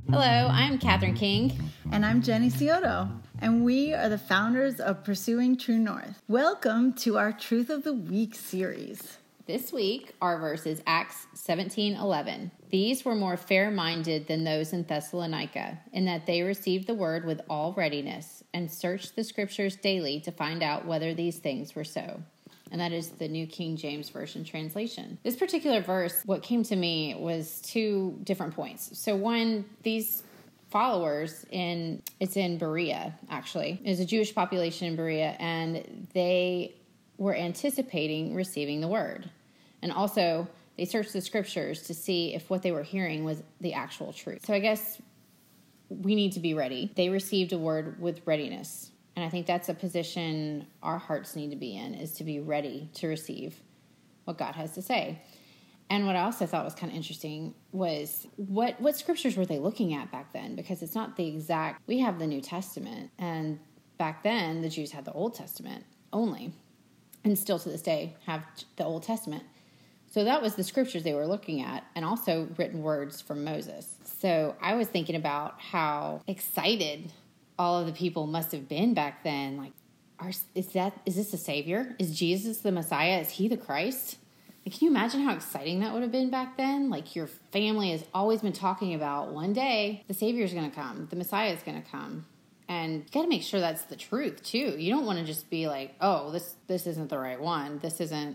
Hello, I'm Catherine King. And I'm Jenny Scioto. And we are the founders of Pursuing True North. Welcome to our Truth of the Week series. This week, our verse is Acts 17:11. These were more fair-minded than those in Thessalonica, in that they received the word with all readiness and searched the scriptures daily to find out whether these things were so. And that is the New King James Version translation. This particular verse, what came to me was two different points. So one, these followers it's in Berea, actually. There's a Jewish population in Berea, and they were anticipating receiving the word. And also, they searched the scriptures to see if what they were hearing was the actual truth. So I guess we need to be ready. They received a word with readiness. And I think that's a position our hearts need to be in, is to be ready to receive what God has to say. And what I also thought was kind of interesting was what scriptures were they looking at back then? Because it's not the exact, we have the New Testament, and back then the Jews had the Old Testament only, and still to this day have the Old Testament. So that was the scriptures they were looking at, and also written words from Moses. So I was thinking about how excited all of the people must have been back then. Like, is this a savior? Is Jesus the Messiah? Is he the Christ? Like, can you imagine how exciting that would have been back then? Like, your family has always been talking about one day the Savior is going to come, the Messiah is going to come, and you got to make sure that's the truth too. You don't want to just be like, oh, this isn't the right one. This isn't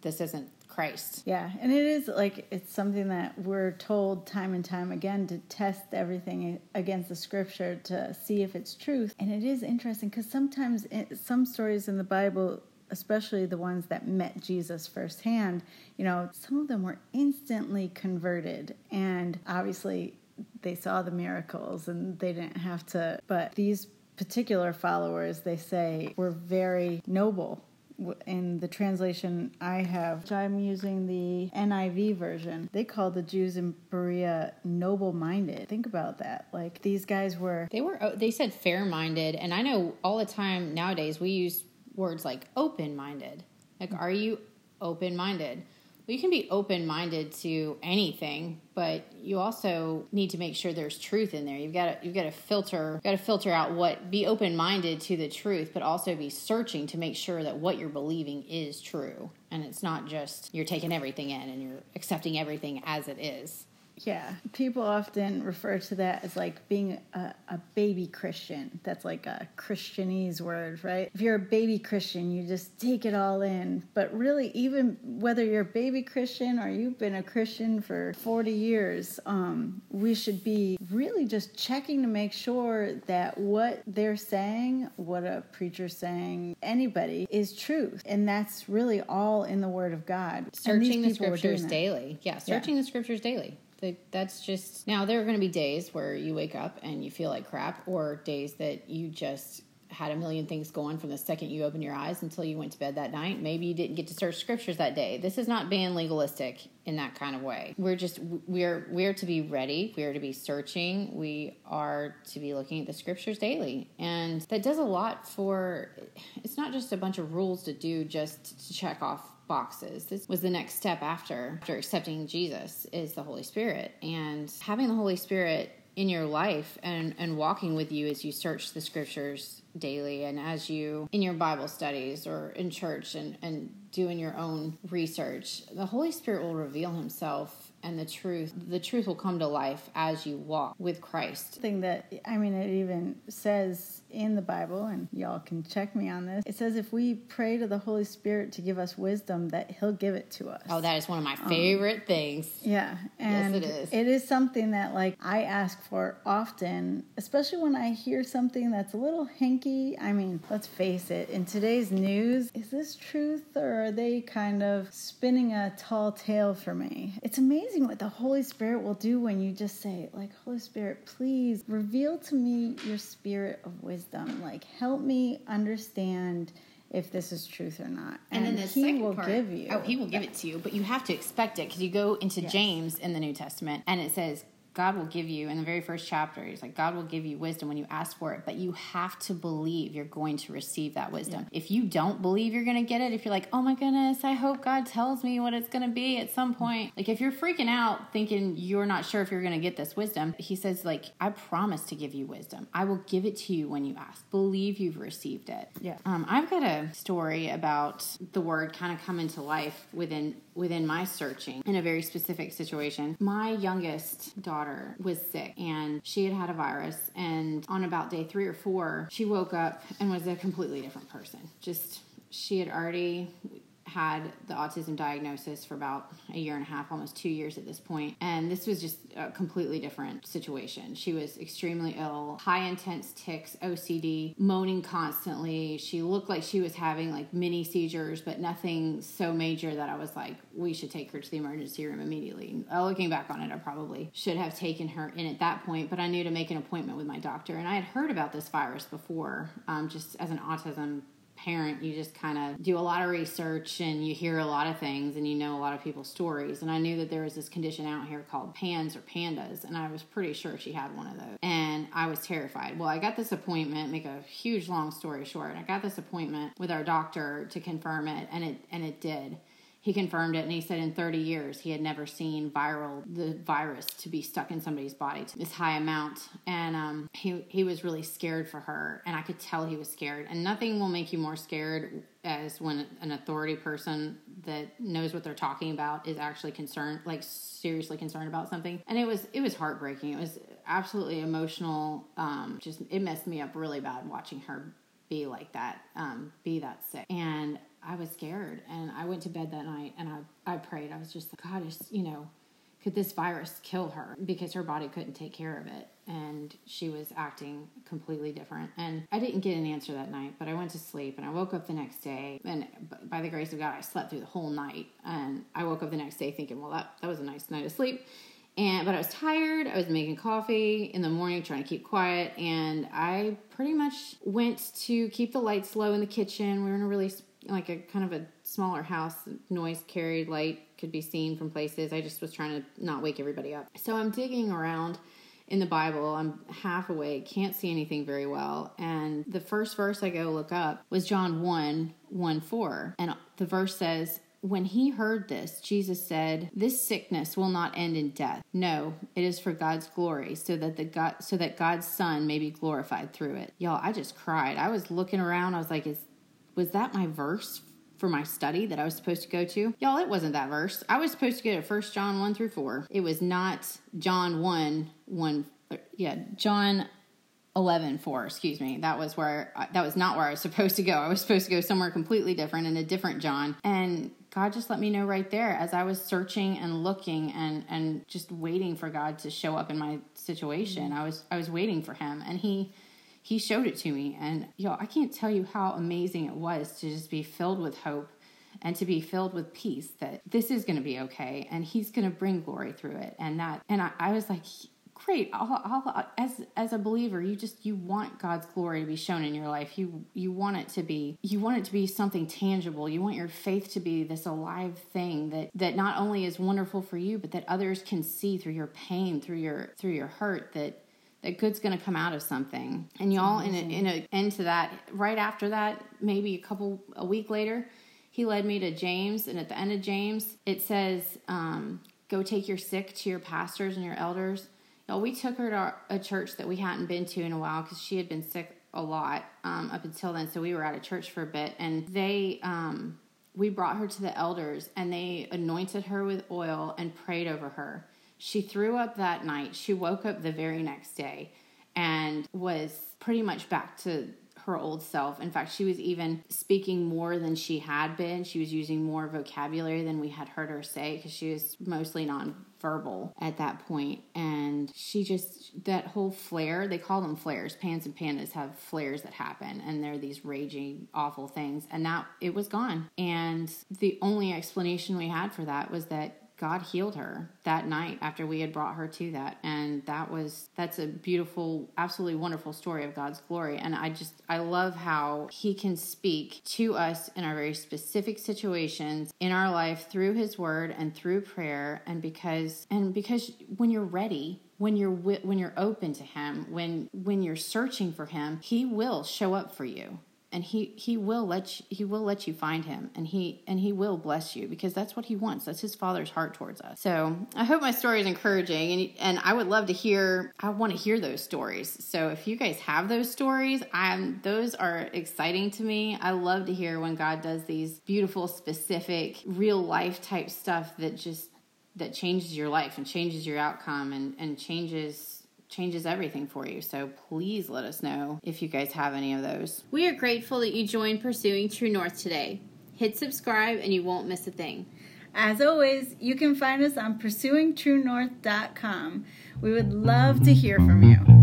Christ. Yeah, and it is like, it's something that we're told time and time again to test everything against the scripture to see if it's truth. And it is interesting because sometimes some stories in the Bible, especially the ones that met Jesus firsthand, some of them were instantly converted. And obviously they saw the miracles and they didn't have to. But these particular followers, they say, were very noble. In the translation I have, I'm using the NIV version. They call the Jews in Berea noble-minded. Think about that. Like, these guys they said fair-minded. And I know all the time nowadays we use words like open-minded. Like, are you open-minded? Well, you can be open-minded to anything, but you also need to make sure there's truth in there. You've got to filter out be open-minded to the truth, but also be searching to make sure that what you're believing is true. And it's not just you're taking everything in and you're accepting everything as it is. Yeah, people often refer to that as like being a baby Christian. That's like a Christianese word, right? If you're a baby Christian, you just take it all in. But really, even whether you're a baby Christian or you've been a Christian for 40 years, we should be really just checking to make sure that what they're saying, what a preacher's saying, anybody, is truth. And that's really all in the Word of God. Searching the scriptures daily. Yeah, searching the scriptures daily. That's just, now there are going to be days where you wake up and you feel like crap, or days that you just had a million things going from the second you opened your eyes until you went to bed that night. Maybe you didn't get to search scriptures that day. This is not being legalistic in that kind of way. We're to be ready. We are to be searching. We are to be looking at the scriptures daily. And that does a lot it's not just a bunch of rules to do just to check off boxes. This was the next step after accepting Jesus, is the Holy Spirit. And having the Holy Spirit in your life and walking with you as you search the scriptures daily, and as you in your Bible studies or in church and doing your own research, the Holy Spirit will reveal himself, and the truth will come to life as you walk with Christ. Thing that, it even says in the Bible, and y'all can check me on this, it says if we pray to the Holy Spirit to give us wisdom, that he'll give it to us. Oh, that is one of my favorite things. Yeah. And yes, it is. It is something that, like, I ask for often, especially when I hear something that's a little hinky. Let's face it, in today's news, is this truth, or are they kind of spinning a tall tale for me? It's amazing what the Holy Spirit will do when you just say, like, Holy Spirit, please reveal to me your spirit of wisdom. Like, help me understand if this is truth or not. And then he will give you. Oh, he will give it to you, but you have to expect it, because you go into James in the New Testament, and it says, God will give you, in the very first chapter, he's like, God will give you wisdom when you ask for it, but you have to believe you're going to receive that wisdom. If you don't believe you're going to get it, if you're like, oh my goodness, I hope God tells me what it's going to be at some point. Like if you're freaking out thinking you're not sure if you're going to get this wisdom, he says like, I promise to give you wisdom. I will give it to you when you ask. Believe you've received it. Yeah. I've got a story about the word kind of coming to life within my searching in a very specific situation. My youngest daughter was sick and she had a virus, and on about day 3 or 4, she woke up and was a completely different person. She had already had the autism diagnosis for about a year and a half, almost 2 years at this point. And this was just a completely different situation. She was extremely ill, high intense tics, OCD, moaning constantly. She looked like she was having like mini seizures, but nothing so major that I was like, we should take her to the emergency room immediately. Looking back on it, I probably should have taken her in at that point, but I knew to make an appointment with my doctor. And I had heard about this virus before, just as an autism parent, you just kind of do a lot of research and you hear a lot of things and you know a lot of people's stories. And I knew that there was this condition out here called PANS or pandas, and I was pretty sure she had one of those. And I was terrified. Well, I got this appointment, make a huge long story short, I got this appointment with our doctor to confirm it, and it did. He confirmed it, and he said in 30 years he had never seen the virus to be stuck in somebody's body to this high amount. And he was really scared for her, and I could tell he was scared. And nothing will make you more scared as when an authority person that knows what they're talking about is actually concerned, like seriously concerned about something. And it was heartbreaking. It was absolutely emotional. It messed me up really bad watching her be like that, be that sick. And I was scared, and I went to bed that night and I prayed. I was just like, God, could this virus kill her? Because her body couldn't take care of it, and she was acting completely different. And I didn't get an answer that night, but I went to sleep, and I woke up the next day, and by the grace of God, I slept through the whole night. And I woke up the next day thinking, well, that was a nice night of sleep. But I was tired. I was making coffee in the morning, trying to keep quiet. And I pretty much went to keep the lights low in the kitchen. We were in a really like a kind of a smaller house, noise carried, light could be seen from places. I just was trying to not wake everybody up. So I'm digging around in the Bible. I'm half awake, can't see anything very well. And the first verse I go look up was John 1:4. And the verse says, when he heard this, Jesus said, this sickness will not end in death. No, it is for God's glory, so that God's Son may be glorified through it. Y'all, I just cried. I was looking around. I was like, was that my verse for my study that I was supposed to go to? Y'all, it wasn't that verse. I was supposed to go to 1 John 1-4. It was not John John 11:4, excuse me. That was not where I was supposed to go. I was supposed to go somewhere completely different, in a different John. And God just let me know right there as I was searching and looking and just waiting for God to show up in my situation. I was waiting for him, and he showed it to me. And y'all, I can't tell you how amazing it was to just be filled with hope and to be filled with peace that this is going to be okay, and he's going to bring glory through it. And I was like, great. As a believer, you want God's glory to be shown in your life. You want it to be something tangible. You want your faith to be this alive thing that not only is wonderful for you, but that others can see through your pain, through your hurt, that good's going to come out of something. And y'all, in a end to that, right after that, maybe a week later, he led me to James. And at the end of James, it says, go take your sick to your pastors and your elders. Y'all, we took her to a church that we hadn't been to in a while because she had been sick a lot up until then. So we were out of church for a bit. And we brought her to the elders, and they anointed her with oil and prayed over her. She threw up that night. She woke up the very next day and was pretty much back to her old self. In fact, she was even speaking more than she had been. She was using more vocabulary than we had heard her say, because she was mostly nonverbal at that point. And that whole flare, they call them flares. Pans and pandas have flares that happen, and they're these raging, awful things. And it was gone. And the only explanation we had for that was that God healed her that night after we had brought her to that. And that's a beautiful, absolutely wonderful story of God's glory. And I love how he can speak to us in our very specific situations in our life through his word and through prayer. And because when you're ready, when you're open to him, when you're searching for him, he will show up for you. And he will let you find him, and he will bless you, because that's what he wants. That's his Father's heart towards us. So I hope my story is encouraging, and I would love to hear. I want to hear those stories. So if you guys have those stories, those are exciting to me. I love to hear when God does these beautiful, specific, real life type stuff that changes your life and changes your outcome and changes everything for you. So please let us know if you guys have any of those. We are grateful that you joined Pursuing True North today. Hit subscribe and you won't miss a thing. As always, you can find us on pursuingtruenorth.com. We would love to hear from you.